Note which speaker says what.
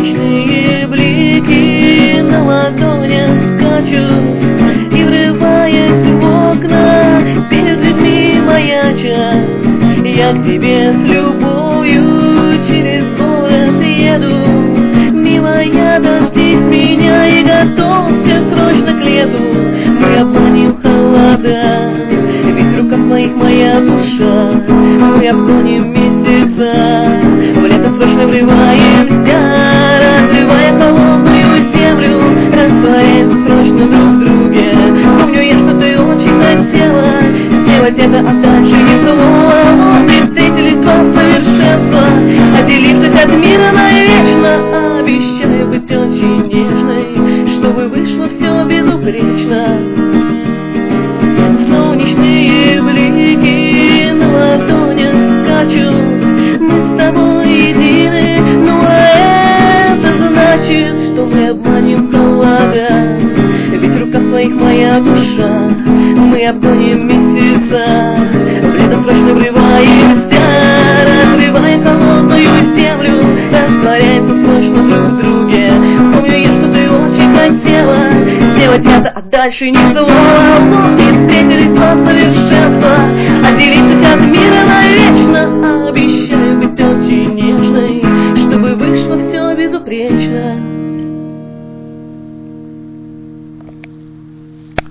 Speaker 1: Солнечные блики на ладонях скачут и, врываясь в окна, перед людьми маячат. Я к тебе с любовью через город еду. Милая, дождись меня и готовься срочно к лету. Мы обманем холода, ведь в руках моих моя душа. Мы обгоним месяца, в лето срочно врываемся, разрывая холодную землю, растворяемся срочно друг в друге. Помню я, что ты очень хотела сделать это, а дальше ни слова. Вот и встретились два совершенства, отделившись от мира навечно. Обещаю быть очень нежной, чтобы вышло все безупречно. Солнечные блики на ладонях скачут, мы с тобой едины, но это значит, что мы обманем холода, ведь в руках твоих моя душа. Мы обгоним месяца, в лето срочно врываемся, разрывая холодную землю, растворяемся срочно друг в друге. Помню я, что ты очень хотела сделать это, а дальше ни слова. Вот и встретились два совершенства, отделившись от мира навечно.